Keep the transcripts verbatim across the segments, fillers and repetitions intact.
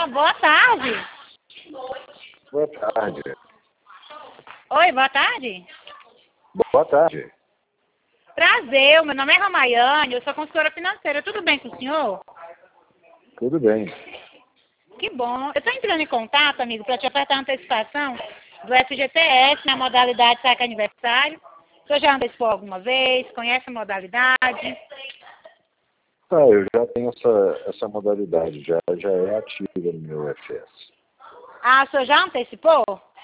boa tarde. Boa tarde. Oi, boa tarde. Boa tarde. Prazer, meu nome é Ramaiane, eu sou consultora financeira. Tudo bem com o senhor? Tudo bem. Que bom. Eu estou entrando em contato, amigo, para te apertar a antecipação do F G T S na modalidade saque aniversário. O senhor já antecipou alguma vez? Conhece a modalidade? Tá, eu já tenho essa, essa modalidade, já, já é ativa no meu F S. Ah, o senhor já antecipou?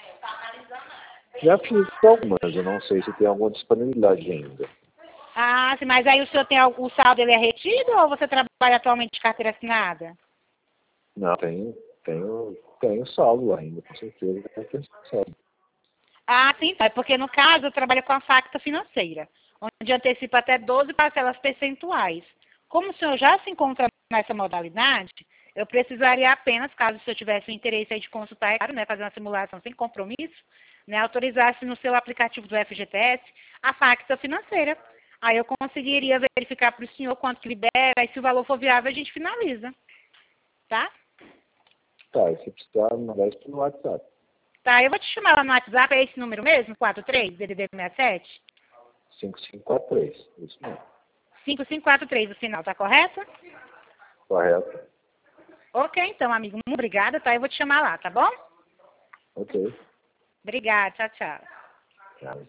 Já fiz algumas, eu não sei se tem alguma disponibilidade ainda. Ah, sim, mas aí o senhor tem algum, o saldo ele é retido ou você trabalha atualmente de carteira assinada? Não, tenho, tenho, tenho saldo ainda, com certeza. Tenho saldo. Ah, sim, é porque no caso eu trabalho com a Facta Financeira, onde antecipa até doze parcelas percentuais. Como o senhor já se encontra nessa modalidade, eu precisaria apenas, caso o senhor tivesse o interesse aí de consultar, é claro, né, fazer uma simulação sem compromisso, né, autorizasse no seu aplicativo do F G T S a Facta Financeira. Aí eu conseguiria verificar para o senhor quanto que libera e se o valor for viável a gente finaliza. Tá? Tá, e se precisar, mandar isso pelo WhatsApp. Tá, eu vou te chamar lá no WhatsApp, é esse número mesmo? quatro três, D D D sessenta e sete? cinco cinco quatro três, isso mesmo. cinco cinco quatro três o final, tá correto? Correto? Ok, então, amigo, muito obrigada, tá? Eu vou te chamar lá, tá bom? Ok. Obrigada, tchau, tchau. Tchau.